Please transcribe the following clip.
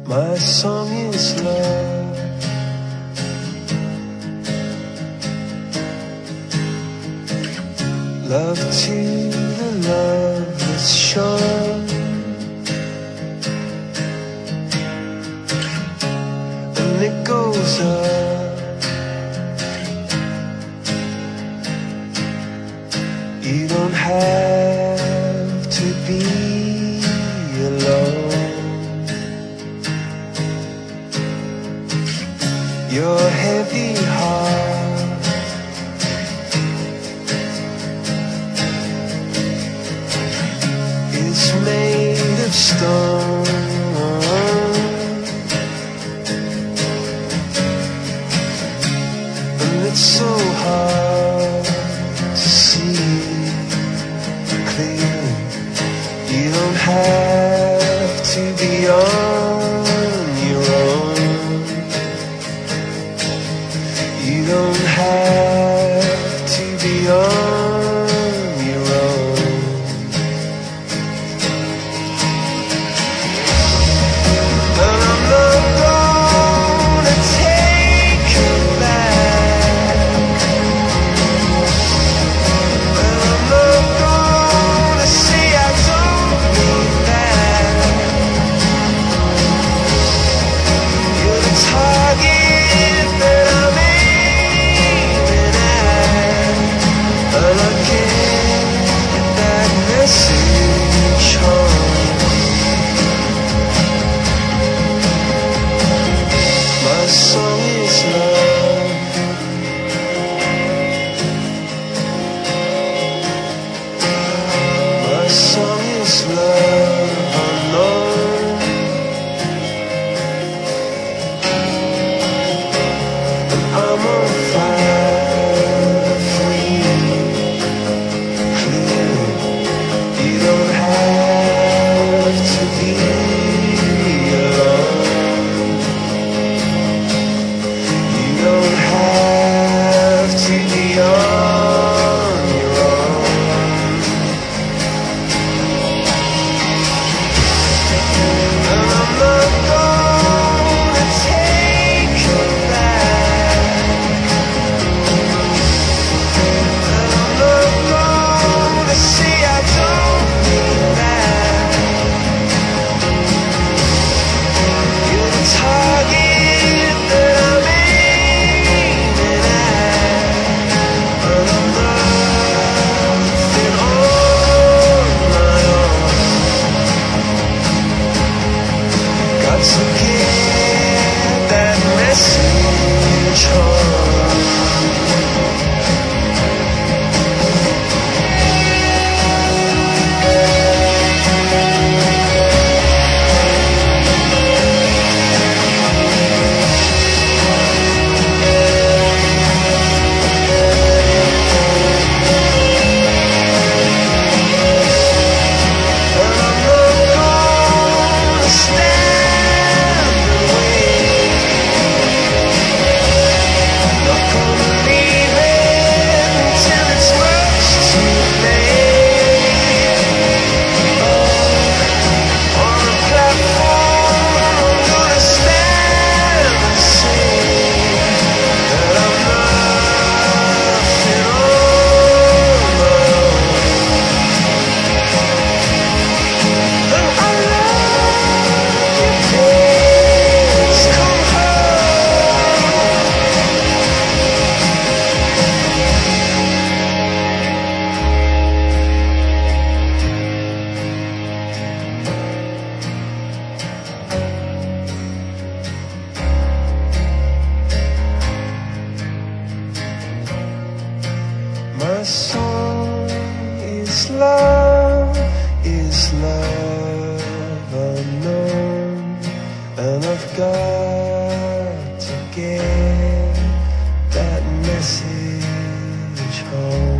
My song is love. Love to the loveless shore, and it goes up. You don't have to be alone. Your heavy heart is made of stone, and it's so hard to see clear. You don't have to be on your own. You don't have to be on your own. And I'm not gonna take you back, and I'm not gonna say I don't mean that. You're the target that I'm aiming at, and I get that message home. My song is love. My song is love unknown. And I'm on fire for you, clear. You don't have to be alone. You don't have to be on your own. And I'm not gonna take you back, and I'm not gonna say I don't mean that. You're the target that I'm aiming at, and I'm nothing on my own. Got to get that message home. And I'm not gonna stand and wait, not gonna leave it until it's much too late. On a platform, I'm gonna stand and say that I'm nothing on my own. And I love you, please come home. My song is love unknown, and I've got to get that message home.